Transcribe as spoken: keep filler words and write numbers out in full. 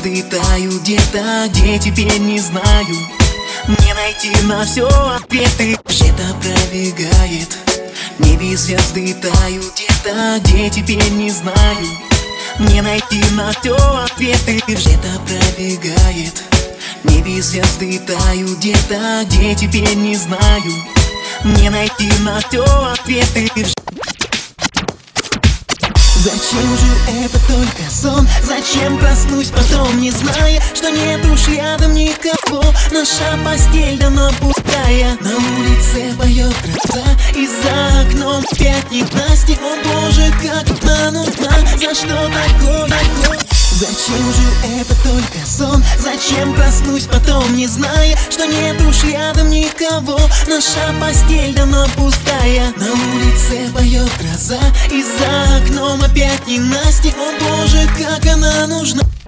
звезды тают где-то, где теперь не знаю. Мне найти на все ответы. Где-то пробегает, в небе звезды тают где-то, где теперь не знаю. Мне найти на все ответы. Где-то пробегает, в небе звезды тают где-то, где теперь не знаю. Мне найти на все ответы. Зачем же это только сон? Зачем проснусь потом, не зная, что нет уж рядом никого? Наша постель давно пустая, на улице поет гроза, и за окном опять ненастье. О боже, как она нужна, за что такое, такое? Зачем же это только сон? Зачем проснусь потом, не зная, что нет уж рядом никого? Наша постель давно пустая, на улице поет гроза, и за окном опять ненастье. О боже, как она нужна.